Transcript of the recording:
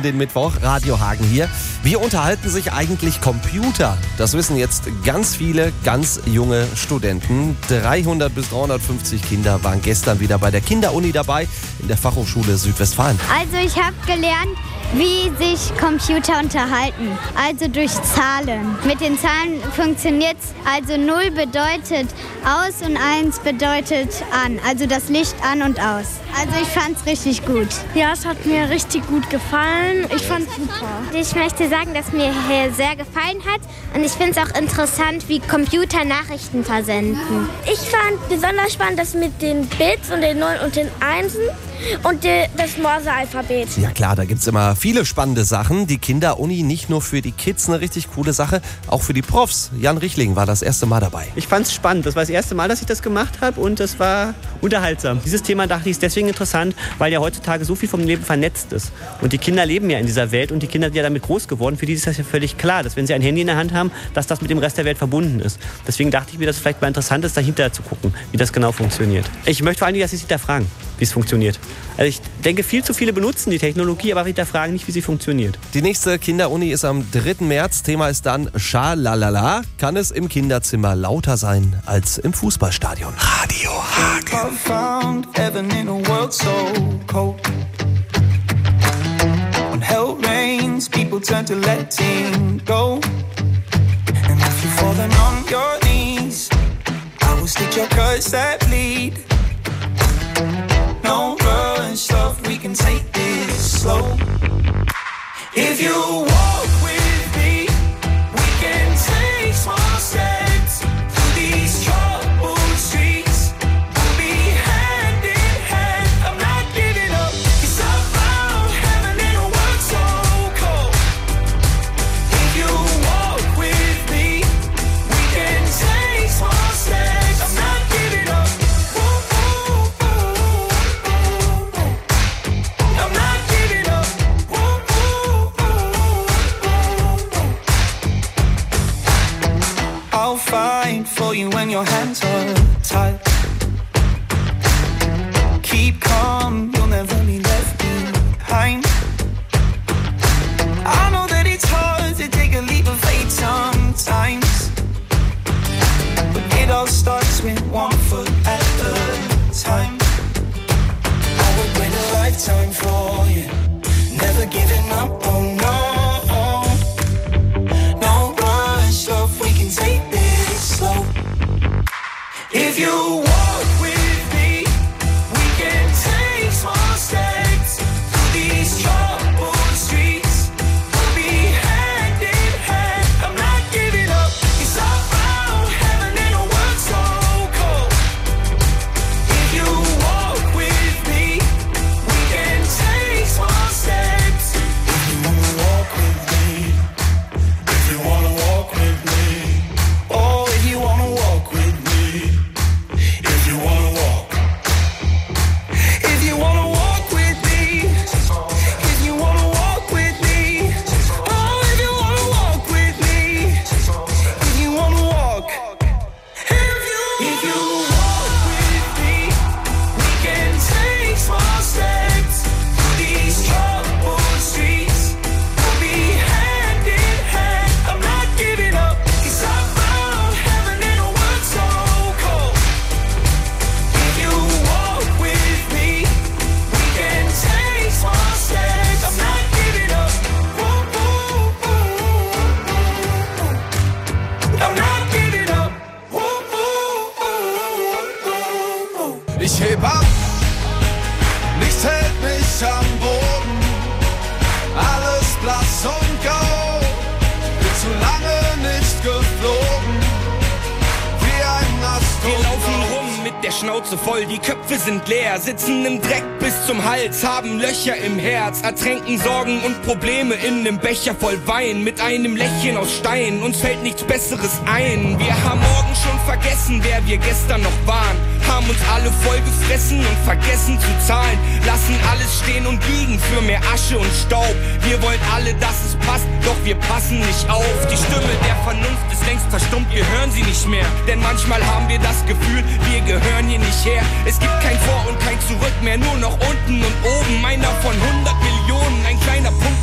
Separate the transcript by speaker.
Speaker 1: den Mittwoch. Radio Hagen hier. Wie unterhalten sich eigentlich Computer? Das wissen jetzt ganz viele, ganz junge Studenten. 300 bis 350 Kinder waren gestern wieder bei der Kinderuni dabei in der Fachhochschule Südwestfalen.
Speaker 2: Also ich habe gelernt, wie sich Computer unterhalten, also durch Zahlen. Mit den Zahlen funktioniert es, also 0 bedeutet aus und 1 bedeutet an, also das Licht an und aus. Also ich fand es richtig gut.
Speaker 3: Ja, es hat mir richtig gut gefallen. Ich fand es super.
Speaker 4: Ich möchte sagen, dass mir hier sehr gefallen hat und ich finde es auch interessant, wie Computer Nachrichten versenden.
Speaker 3: Ich fand besonders spannend, das mit den Bits und den 0 und den 1 und das Morse-Alphabet.
Speaker 1: Ja klar, da gibt's immer viele spannende Sachen. Die Kinderuni nicht nur für die Kids eine richtig coole Sache, auch für die Profs. Jan Richling war das erste Mal dabei.
Speaker 5: Ich fand's spannend. Das war das erste Mal, dass ich das gemacht habe und das war unterhaltsam. Dieses Thema dachte ich ist deswegen interessant, weil ja heutzutage so viel vom Leben vernetzt ist. Und die Kinder leben ja in dieser Welt und die Kinder sind ja damit groß geworden. Für die ist das ja völlig klar, dass wenn sie ein Handy in der Hand haben, dass das mit dem Rest der Welt verbunden ist. Deswegen dachte ich mir, dass es vielleicht mal interessant ist, dahinter zu gucken, wie das genau funktioniert. Ich möchte vor allem, dass sie sich hinterfragen, wie es funktioniert. Also ich denke, viel zu viele benutzen die Technologie, aber hinterfragen nicht, wie sie funktioniert.
Speaker 1: Die nächste Kinderuni ist am 3. März. Thema ist dann Schalalala. Kann es im Kinderzimmer lauter sein als im Fußballstadion? Radio Hagen.
Speaker 6: When hell rains, people turn to letting go. And if you're falling on your knees, I will stitch your cuts that bleed. No rush, love, we can take this slow. If you walk with me, we can take small steps through these troubled streets. We'll be hand in hand, I'm not giving up. 'Cause I found heaven in a world so cold. If you walk with me, we can take small steps, I'm not giving up. I'm not giving up. I'll fight for you when your hands are tied. Keep calm, you'll never be left behind. I know that it's hard to take a leap of faith sometimes, but it all starts with one foot at a time. I would wait a lifetime for you, never giving up, oh no. No rush, love, we can take this slow. If you walk with me, we can take small steps through these troubled streets. We'll be hand in hand, I'm not giving up. 'Cause I found heaven in a world so cold. If you walk with me, we can take small steps. If you wanna walk with me, if you wanna walk with me, oh, if you wanna walk with me, if you wanna walk, if you wanna walk with me, if you wanna walk with me, oh, if you wanna walk with me, if you wanna walk, if you walk with me, we can take small steps through these troubled streets. We'll be hand in hand, I'm not giving up. 'Cause I found heaven in a world so cold. If you walk with me, we can take small steps, I'm not giving up. I'm not giving up.
Speaker 7: Ich heb ab, nichts hält mich am Boden, alles blass und grau, bin zu lange nicht geflogen, wie ein
Speaker 8: Wir
Speaker 7: Astronaut.
Speaker 8: laufen rum mit der Schnauze voll, die Köpfe sind leer, sitzen im Dreck bis zum Hals, haben Löcher im Herz, ertränken Sorgen und Probleme in nem Becher voll Wein, mit einem Lächeln aus Stein, uns fällt nichts Besseres ein. Wir haben morgen schon vergessen, wer wir gestern noch waren, haben uns alle voll gefressen und vergessen zu zahlen, lassen alles stehen und liegen für mehr Asche und Staub. Wir wollen alle, dass es passt, doch wir passen nicht auf. Die Stimme der Vernunft ist längst verstummt, wir hören sie nicht mehr, denn manchmal haben wir das Gefühl, wir gehören hier nicht her. Es gibt kein Vor und kein Zurück mehr, nur noch unten und oben. Einer von 100 Millionen, ein kleiner Punkt